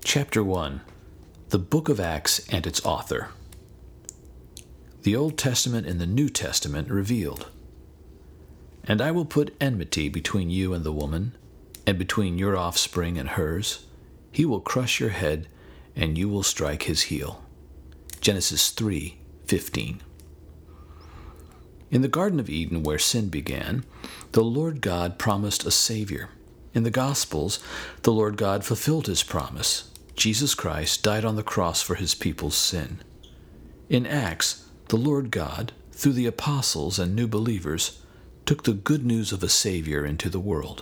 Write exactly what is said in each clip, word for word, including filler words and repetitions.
Chapter one. The Book of Acts and its author. The Old Testament and the New Testament revealed. And I will put enmity between you and the woman, and between your offspring and hers. He will crush your head, and you will strike his heel. Genesis three fifteen. In the Garden of Eden, where sin began, the Lord God promised a Savior. In the Gospels, the Lord God fulfilled his promise. Jesus Christ died on the cross for his people's sin. In Acts, the Lord God, through the apostles and new believers, took the good news of a Savior into the world.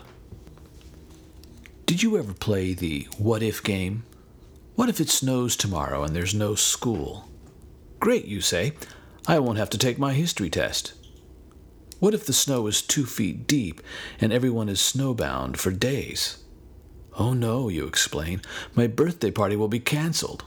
Did you ever play the what-if game? What if it snows tomorrow and there's no school? Great, you say. I won't have to take my history test. What if the snow is two feet deep and everyone is snowbound for days? Oh no, you explain, my birthday party will be canceled.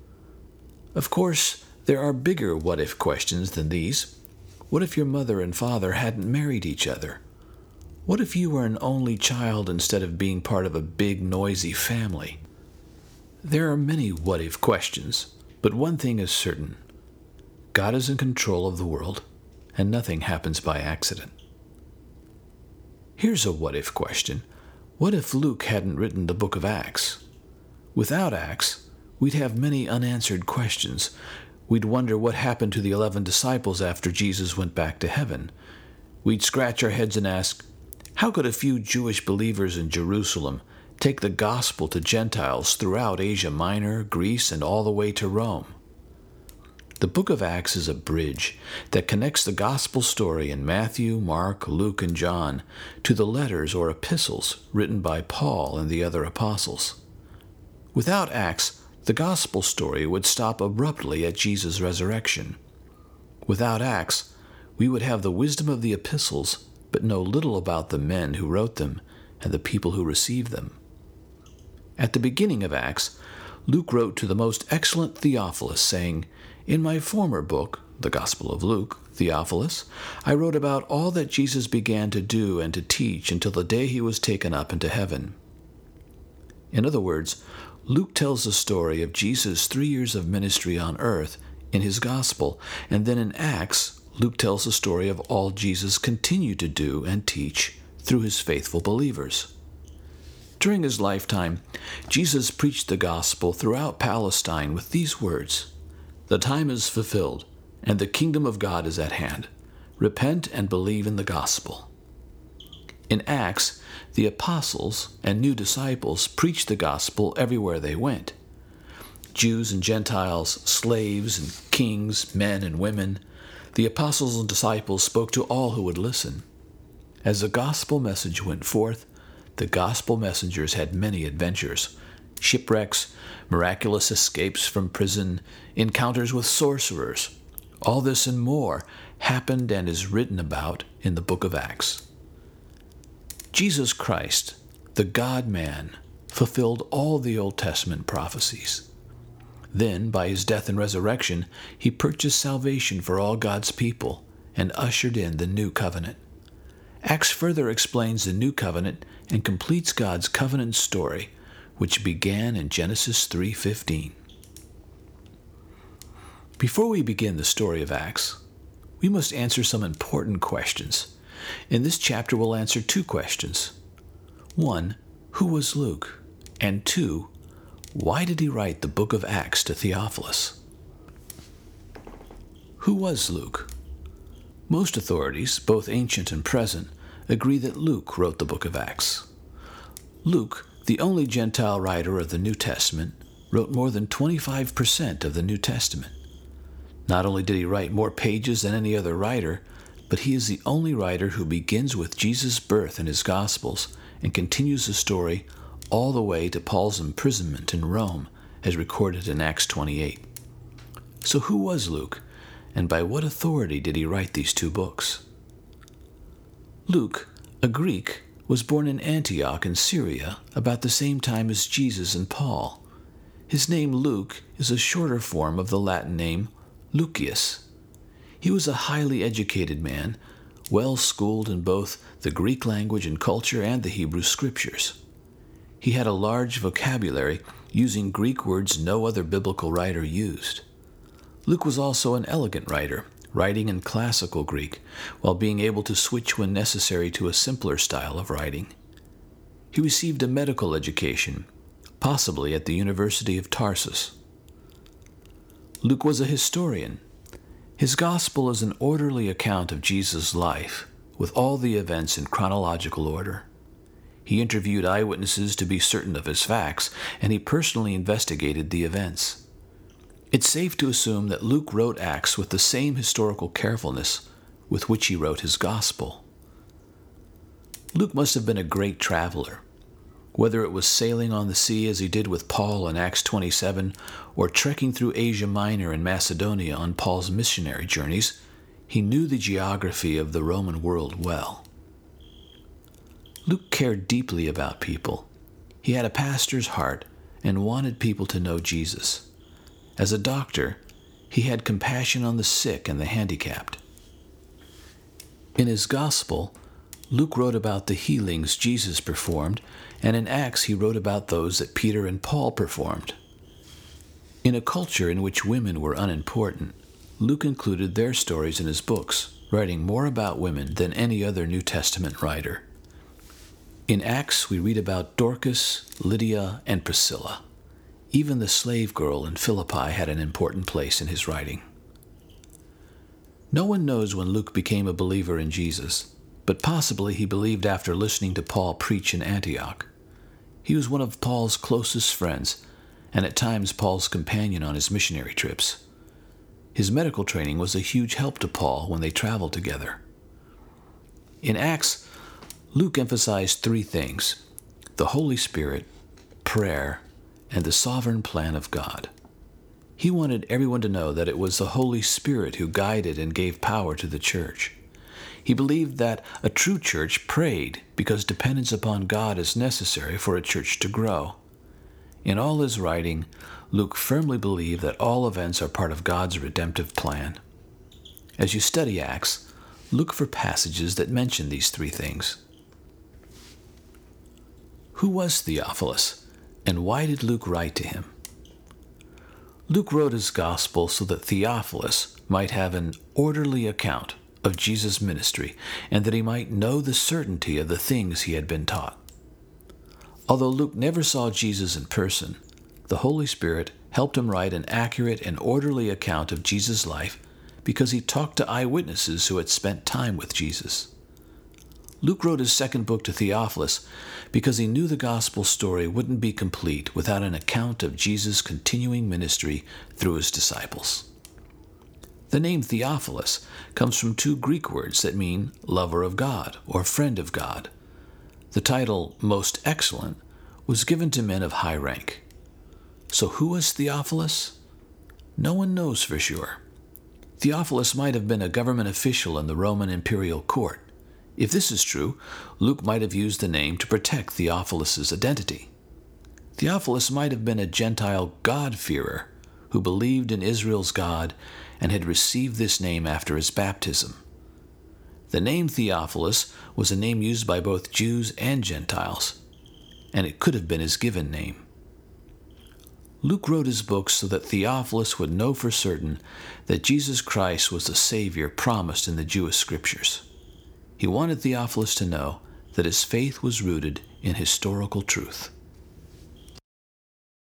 Of course, there are bigger what-if questions than these. What if your mother and father hadn't married each other? What if you were an only child instead of being part of a big, noisy family? There are many what-if questions, but one thing is certain. God is in control of the world, and nothing happens by accident. Here's a what-if question. What if Luke hadn't written the book of Acts? Without Acts, we'd have many unanswered questions. We'd wonder what happened to the eleven disciples after Jesus went back to heaven. We'd scratch our heads and ask, how could a few Jewish believers in Jerusalem take the gospel to Gentiles throughout Asia Minor, Greece, and all the way to Rome? The book of Acts is a bridge that connects the gospel story in Matthew, Mark, Luke, and John to the letters or epistles written by Paul and the other apostles. Without Acts, the gospel story would stop abruptly at Jesus' resurrection. Without Acts, we would have the wisdom of the epistles, but know little about the men who wrote them and the people who received them. At the beginning of Acts, Luke wrote to the most excellent Theophilus, saying, in my former book, the Gospel of Luke, Theophilus, I wrote about all that Jesus began to do and to teach until the day he was taken up into heaven. In other words, Luke tells the story of Jesus' three years of ministry on earth in his Gospel, and then in Acts, Luke tells the story of all Jesus continued to do and teach through his faithful believers. During his lifetime, Jesus preached the gospel throughout Palestine with these words, the time is fulfilled, and the kingdom of God is at hand. Repent and believe in the gospel. In Acts, the apostles and new disciples preached the gospel everywhere they went. Jews and Gentiles, slaves and kings, men and women, the apostles and disciples spoke to all who would listen. As the gospel message went forth, the gospel messengers had many adventures. Shipwrecks, miraculous escapes from prison, encounters with sorcerers. All this and more happened and is written about in the book of Acts. Jesus Christ, the God-man, fulfilled all the Old Testament prophecies. Then, by his death and resurrection, he purchased salvation for all God's people and ushered in the new covenant. Acts further explains the new covenant and completes God's covenant story, which began in Genesis three fifteen. Before we begin the story of Acts, we must answer some important questions. In this chapter, we'll answer two questions. One, who was Luke? And two, why did he write the book of Acts to Theophilus? Who was Luke? Most authorities, both ancient and present, agree that Luke wrote the book of Acts. Luke, the only Gentile writer of the New Testament, wrote more than twenty-five percent of the New Testament. Not only did he write more pages than any other writer, but he is the only writer who begins with Jesus' birth in his Gospels and continues the story all the way to Paul's imprisonment in Rome, as recorded in Acts twenty-eight. So who was Luke, and by what authority did he write these two books? Luke, a Greek, was born in Antioch in Syria about the same time as Jesus and Paul. His name Luke is a shorter form of the Latin name Lucius. He was a highly educated man, well-schooled in both the Greek language and culture and the Hebrew Scriptures. He had a large vocabulary using Greek words no other biblical writer used. Luke was also an elegant writer, writing in classical Greek, while being able to switch when necessary to a simpler style of writing. He received a medical education, possibly at the University of Tarsus. Luke was a historian. His gospel is an orderly account of Jesus' life, with all the events in chronological order. He interviewed eyewitnesses to be certain of his facts, and he personally investigated the events. It's safe to assume that Luke wrote Acts with the same historical carefulness with which he wrote his gospel. Luke must have been a great traveler. Whether it was sailing on the sea as he did with Paul in Acts twenty-seven, or trekking through Asia Minor and Macedonia on Paul's missionary journeys, he knew the geography of the Roman world well. Luke cared deeply about people. He had a pastor's heart and wanted people to know Jesus. As a doctor, he had compassion on the sick and the handicapped. In his gospel, Luke wrote about the healings Jesus performed, and in Acts he wrote about those that Peter and Paul performed. In a culture in which women were unimportant, Luke included their stories in his books, writing more about women than any other New Testament writer. In Acts, we read about Dorcas, Lydia, and Priscilla. Even the slave girl in Philippi had an important place in his writing. No one knows when Luke became a believer in Jesus, but possibly he believed after listening to Paul preach in Antioch. He was one of Paul's closest friends, and at times Paul's companion on his missionary trips. His medical training was a huge help to Paul when they traveled together. In Acts, Luke emphasized three things: the Holy Spirit, prayer, and the sovereign plan of God. He wanted everyone to know that it was the Holy Spirit who guided and gave power to the church. He believed that a true church prayed because dependence upon God is necessary for a church to grow. In all his writing, Luke firmly believed that all events are part of God's redemptive plan. As you study Acts, look for passages that mention these three things. Who was Theophilus, and why did Luke write to him? Luke wrote his gospel so that Theophilus might have an orderly account of Jesus' ministry, and that he might know the certainty of the things he had been taught. Although Luke never saw Jesus in person, the Holy Spirit helped him write an accurate and orderly account of Jesus' life because he talked to eyewitnesses who had spent time with Jesus. Luke wrote his second book to Theophilus because he knew the gospel story wouldn't be complete without an account of Jesus' continuing ministry through his disciples. The name Theophilus comes from two Greek words that mean lover of God or friend of God. The title Most Excellent was given to men of high rank. So who was Theophilus? No one knows for sure. Theophilus might have been a government official in the Roman imperial court. If this is true, Luke might have used the name to protect Theophilus' identity. Theophilus might have been a Gentile God-fearer who believed in Israel's God and had received this name after his baptism. The name Theophilus was a name used by both Jews and Gentiles, and it could have been his given name. Luke wrote his books so that Theophilus would know for certain that Jesus Christ was the Savior promised in the Jewish Scriptures. He wanted Theophilus to know that his faith was rooted in historical truth.